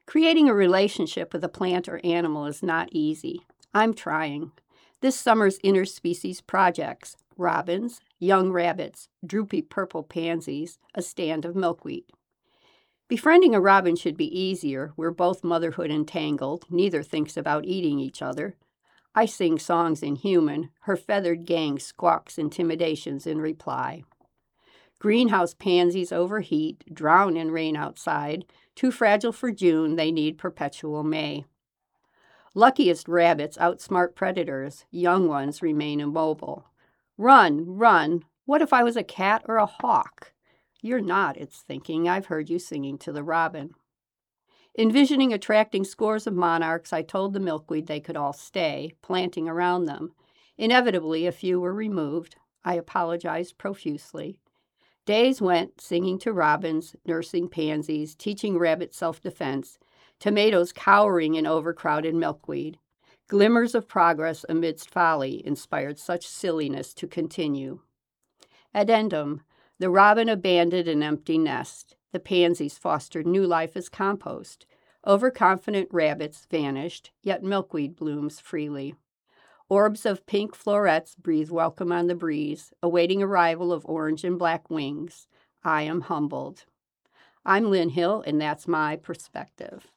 Creating a relationship with a plant or animal is not easy. I'm trying. This summer's interspecies projects: robins, young rabbits, droopy purple pansies, a stand of milkweed. Befriending a robin should be easier. We're both motherhood entangled. Neither thinks about eating each other. I sing songs in human. Her feathered gang squawks intimidations in reply. Greenhouse pansies overheat, drown in rain outside. Too fragile for June, they need perpetual May. Luckiest rabbits outsmart predators. Young ones remain immobile. Run, run. What if I was a cat or a hawk? You're not, it's thinking. I've heard you singing to the robin. Envisioning attracting scores of monarchs, I told the milkweed they could all stay, planting around them. Inevitably, a few were removed. I apologized profusely. Days went, singing to robins, nursing pansies, teaching rabbit self-defense, tomatoes cowering in overcrowded milkweed. Glimmers of progress amidst folly inspired such silliness to continue. Addendum: the robin abandoned an empty nest. The pansies fostered new life as compost. Overconfident rabbits vanished, yet milkweed blooms freely. Orbs of pink florets breathe welcome on the breeze, awaiting arrival of orange and black wings. I am humbled. I'm Lynn Hill, and that's my perspective.